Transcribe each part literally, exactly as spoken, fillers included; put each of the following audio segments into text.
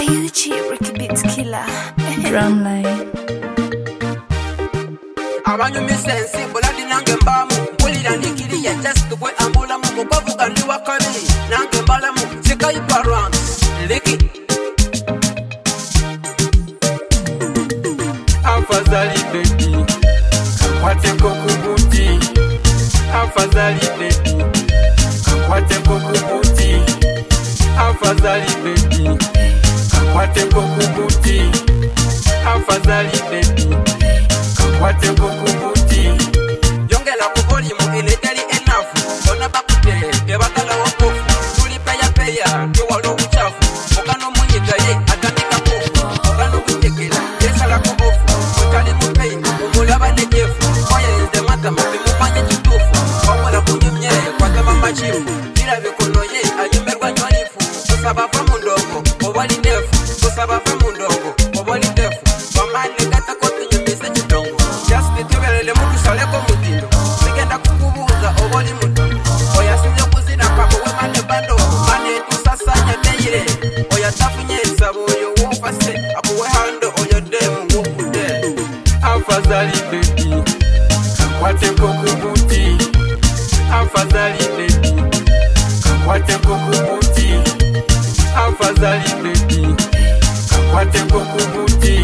Ayuchi, Ricky Beats Killer. Drumline. Abanyu misensi, boladi nange mbamu. Mbulira nikiriya, just to kwe ambula mu. Mubavu kandi wakali, nange mbala mu. Zika iparang, liki. Afadhali baby, kakwate kokubuti. Afadhali baby, kakwate kokubuti. Afadhali baby, kakwate kokubuti. Afadhali baby, kakwate kokubuti. Yongela kuboli mu ileteli enafu. Ona bakute, tebakala wakofu. Tuli peya peya, tuwalo uchafu. Mukano munyita ye, atandika kofu. Mukano kutekela, yesala kubofu. Mutali mupei, umulaba nejefu. Oya yeze mata mapi mupanye chitufu. Wawala kunyumye, kwa taba machifu. Bila vikono ye, ayumberwa nyolifu. Kusaba fa mundongo, obali nefu. Kusaba fa mundongo, obali nefu. Wamane gata kote nyumise chidongo. Just nitubelele mutu saleko mutindo. Sigenda kukubuza, obali mutu. Oya sinze kuzina kama we mane bando. Mane tusasanya neire. Oya tafunye isabu yo wofase. Akuwe hando oya demu wokude. Afadhali baby, kakwate kokubuti. Afadhali baby, kakwate kokubuti. Afadhali baby, kakwate kokubuti.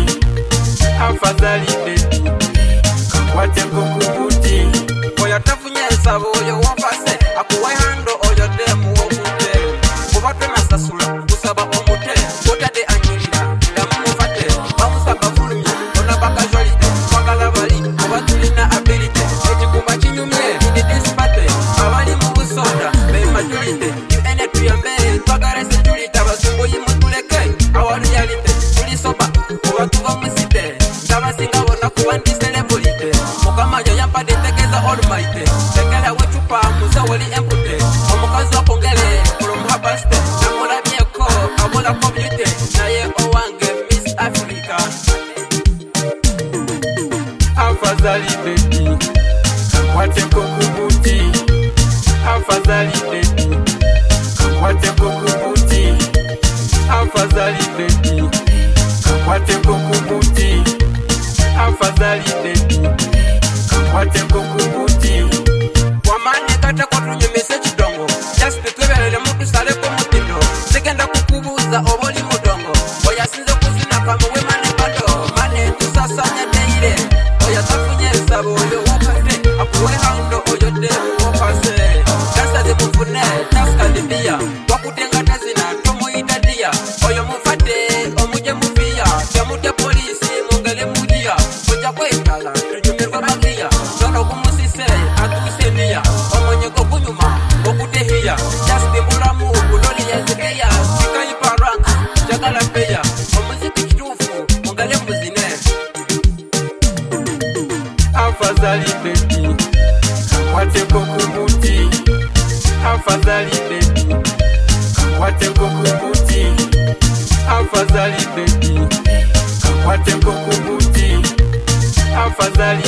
Afadhali baby, kakwate kokubuti. Oya tafunye isabu yo wofase. Akuwe hando oya demu wokude. Kubatwe na sasula, kusaba omute. Kotade anyirira, damu mufate. Bamusaba fulmi, ona baka jolite. Wakala bali, kubatulina abilite. Ejikumba chinyumye, ini dispate. Abali mubusoda, be majulite. You ene tuyambe, twagare sejulite. Abasumbu yimutuleke, awalu yalite. Tulisoba, kubatuwa musite. Ndaba singa wona kuwandi celebrite. Mukama yo yampade tekeza almighty. Tekela wechupa, musa wali empute. Omukazi wakongele, kurumuhabaste. Namula mieko, abola community. Naye owange, Miss Africa. Afadhali baby, kakwate kokubuti. Afadhali baby, kakwate kokubuti. Afadhali baby, kakwate kokubuti. Afadhali baby, kakwate kokubuti. Wamane kata kotu nyumise chidongo. Just nitubelele mutu saleko mutindo. Sigenda kukubuza, oboli mudongo. Oya sinze kuzina kama we mane bando. Mane tusasanya neire. Oya tafunye isabu oyo wopase. Akuwe hando oyo demu wopase. Dansa de mufune, taska libia. Wakutenga tazina, tomo itadia. Oyo mufate, omuje mufia. Temute polisi, mungele mujia. Oja kwe itala, tujumirwa bagia. Nono kumusise, atukusenia. Omonye kukunyuma, okutehia. Just mbulamu, kuloli ya zikeya. Sika iparang, jagala peya. Omuziki kitufu, mungele muzine. Afadhali baby, kakwate kokubuti. Afadhali baby, kakwate kokubuti. Afadhali baby, kakwate kokubuti. Afadhali